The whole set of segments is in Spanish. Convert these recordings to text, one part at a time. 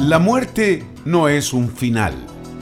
La muerte no es un final.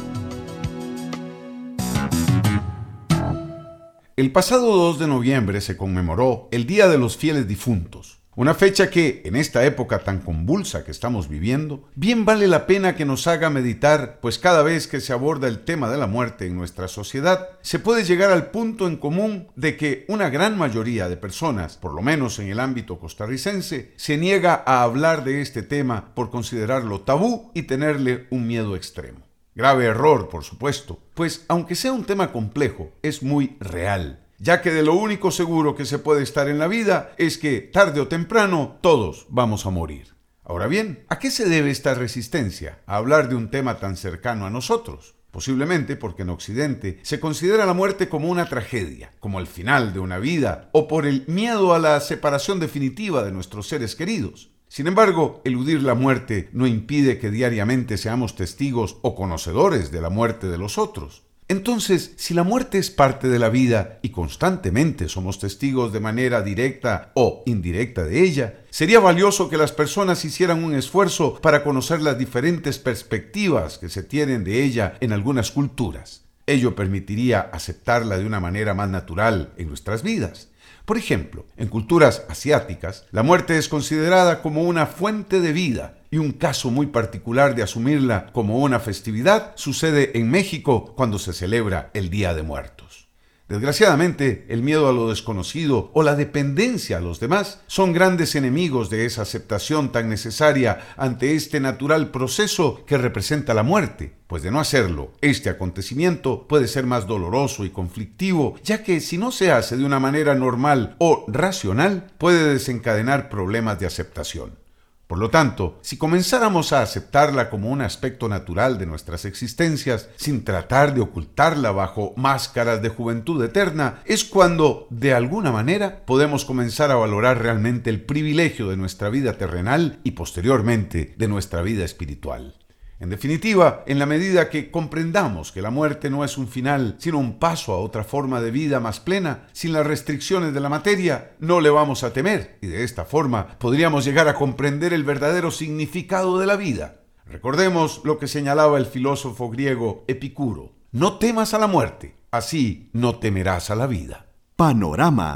El pasado 2 de noviembre se conmemoró el Día de los Fieles Difuntos, una fecha que, en esta época tan convulsa que estamos viviendo, bien vale la pena que nos haga meditar, pues cada vez que se aborda el tema de la muerte en nuestra sociedad, se puede llegar al punto en común de que una gran mayoría de personas, por lo menos en el ámbito costarricense, se niega a hablar de este tema por considerarlo tabú y tenerle un miedo extremo. Grave error, por supuesto, pues aunque sea un tema complejo, es muy real, ya que de lo único seguro que se puede estar en la vida es que, tarde o temprano, todos vamos a morir. Ahora bien, ¿a qué se debe esta resistencia a hablar de un tema tan cercano a nosotros? Posiblemente porque en Occidente se considera la muerte como una tragedia, como el final de una vida, o por el miedo a la separación definitiva de nuestros seres queridos. Sin embargo, eludir la muerte no impide que diariamente seamos testigos o conocedores de la muerte de los otros. Entonces, si la muerte es parte de la vida y constantemente somos testigos de manera directa o indirecta de ella, sería valioso que las personas hicieran un esfuerzo para conocer las diferentes perspectivas que se tienen de ella en algunas culturas. Ello permitiría aceptarla de una manera más natural en nuestras vidas. Por ejemplo, en culturas asiáticas, la muerte es considerada como una fuente de vida y un caso muy particular de asumirla como una festividad sucede en México cuando se celebra el Día de Muertos. Desgraciadamente, el miedo a lo desconocido o la dependencia a los demás son grandes enemigos de esa aceptación tan necesaria ante este natural proceso que representa la muerte, pues de no hacerlo, este acontecimiento puede ser más doloroso y conflictivo, ya que si no se hace de una manera normal o racional, puede desencadenar problemas de aceptación. Por lo tanto, si comenzáramos a aceptarla como un aspecto natural de nuestras existencias, sin tratar de ocultarla bajo máscaras de juventud eterna, es cuando, de alguna manera, podemos comenzar a valorar realmente el privilegio de nuestra vida terrenal y, posteriormente, de nuestra vida espiritual. En definitiva, en la medida que comprendamos que la muerte no es un final, sino un paso a otra forma de vida más plena, sin las restricciones de la materia, no le vamos a temer, y de esta forma podríamos llegar a comprender el verdadero significado de la vida. Recordemos lo que señalaba el filósofo griego Epicuro: no temas a la muerte, así no temerás a la vida. Panorama.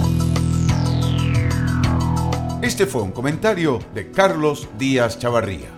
Este fue un comentario de Carlos Díaz Chavarría.